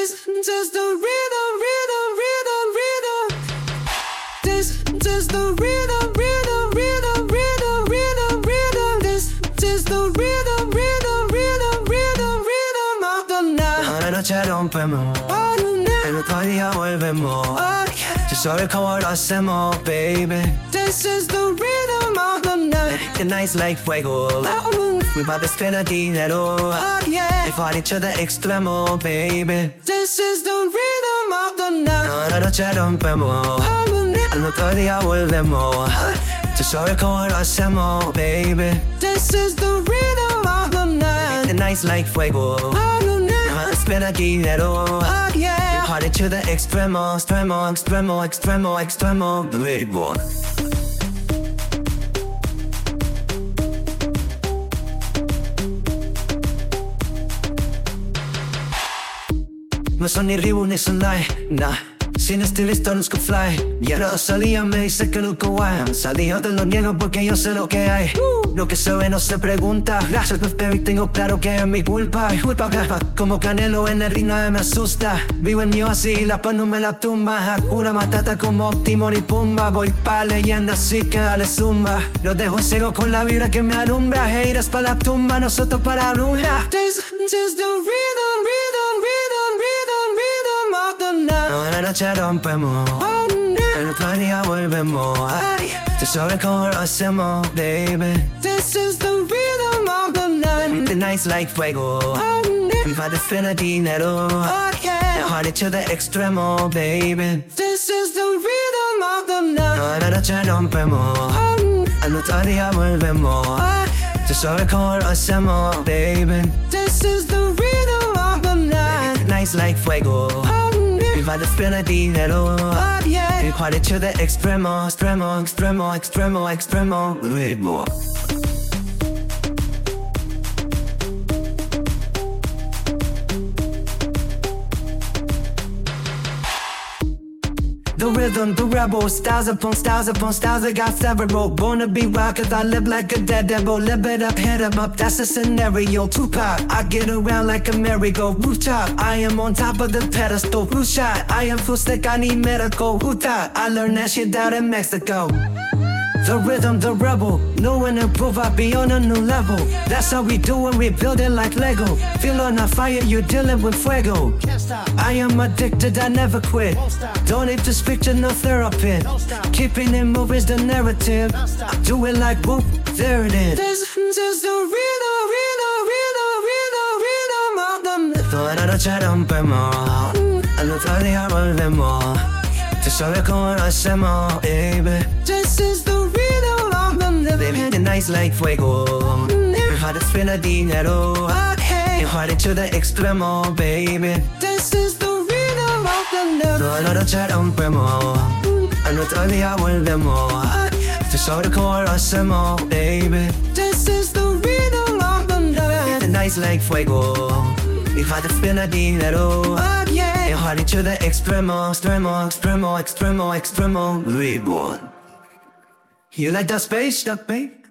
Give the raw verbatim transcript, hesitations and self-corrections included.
This is the rhythm, rhythm, rhythm, rhythm. This is the rhythm, rhythm, rhythm, rhythm, rhythm, rhythm. This is the rhythm, rhythm, rhythm, rhythm, rhythm of the night. Una noche rompemos, el otro día volvemos. Yo solo como lo hacemos, baby. This is the rhythm of the night. The night's like fuego. We bout to spend a dinero. Oh yeah. Y party to the extremo, baby. This is the rhythm of the night. Una noche rompemos, el otro día volvemos. Tú sabes cómo lo hacemos, baby. This is the rhythm of the night. The night's like fuego. Spend a dinero. Oh yeah. We party to the extremo, extremo, extremo, extremo, extremo, baby. No son ni Reebok ni Sunday, nah. Sin estilista nunca fly. Y ahora salía me dice que nunca guay. Salió te lo niego porque yo sé lo que hay. Lo que se ve no se pregunta. Gracias baby, tengo claro que es mi culpa. Culpa, culpa. Como Canelo en el ring nadie me asusta. Vivo en mío así, la paz no me la tumba. Hakuna Matata como Timon y Pumba. Voy pa' leyenda así que dale zumba. Los dejo ciego con la vibra que me alumbra. Haters pa' la tumba, nosotros para alumbrar. This is the rhythm, rhythm, rhythm, rhythm, rhythm of the night. Una noche rompemos, el otro día volvemos. Tú sabes cómo lo hacemos, baby. This is the rhythm of the night. The night's like fuego. We bout to spend a dinero. Oh yeah. Party to the extremo, baby. This is the rhythm of the night. Una noche rompemos, el otro día volvemos. Tú sabes cómo lo hacemos, baby. This is the rhythm of the night. The night's like fuego. We bout to spend a dinero. Oh yeah. We party to the extremo, extremo, extremo, extremo, extremo, baby. The rhythm, the rebel, styles upon styles upon styles, I got several. Born to be wild cause I live like a dead devil. Live it up, head up, up, that's the scenario. Tupac, I get around like a merry-go. Rooftop, I am on top of the pedestal. Blue shot, I am full stick, I need medical. Who thought I learned that shit out in Mexico? The rhythm, the rebel, know and improve, I be on a new level. That's how we do it, we build it like Lego. Feel on a fire, you're dealing with fuego. I am addicted, I never quit. Don't need to speak to no therapist. Keeping it moving is the narrative. I do it like whoop, there it is. This is the rhythm, rhythm, rhythm, rhythm, rhythm of the night. Toda la noche rompemos, al otro día volvemos. Tú sabes cómo lo hacemos, baby. This is the rhythm of the night. Baby, the night's like fuego. We bout to spend a dinero. Okay. Y party to the extremo, baby. This is the rhythm of the night. Toda la noche rompemos, al otro día volvemos. Tú sabes cómo lo hacemos, baby. This is the rhythm of the night. The night's like fuego. We bout to spend a dinero. Oh yeah. Y party to the extremo, extremo, extremo, extremo, extremo, baby. You like that space, duck, babe?